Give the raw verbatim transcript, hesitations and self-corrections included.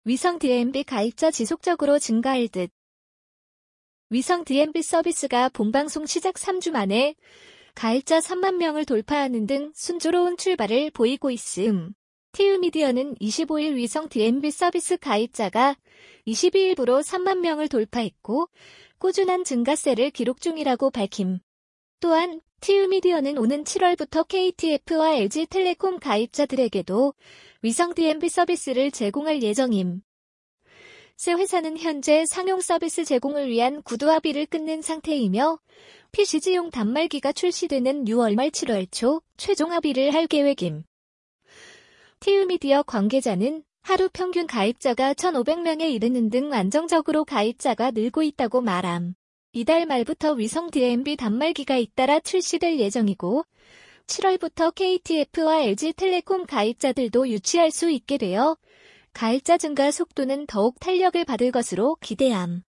위성 디엠비 가입자 지속적으로 증가할 듯. 위성 디엠비 서비스가 본방송 시작 삼 주 만에 가입자 삼만 명을 돌파하는 등 순조로운 출발을 보이고 있음. 티유미디어는 이십오일 위성 디엠비 서비스 가입자가 이십이일부로 삼만 명을 돌파했고 꾸준한 증가세를 기록 중이라고 밝힘. 또한 티유미디어는 오는 칠월부터 케이티에프와 엘지텔레콤 가입자들에게도 위성 디엠비 서비스를 제공할 예정임. 새 회사는 현재 상용 서비스 제공을 위한 구두 합의를 끝낸 상태이며 피시지용 단말기가 출시되는 유월 말 칠월 초 최종 합의를 할 계획임. 티유미디어 관계자는 하루 평균 가입자가 천오백 명에 이르는 등 안정적으로 가입자가 늘고 있다고 말함. 이달 말부터 위성 디엠비 단말기가 잇따라 출시될 예정이고 칠월부터 케이티에프와 엘지텔레콤 가입자들도 유치할 수 있게 되어 가입자 증가 속도는 더욱 탄력을 받을 것으로 기대함.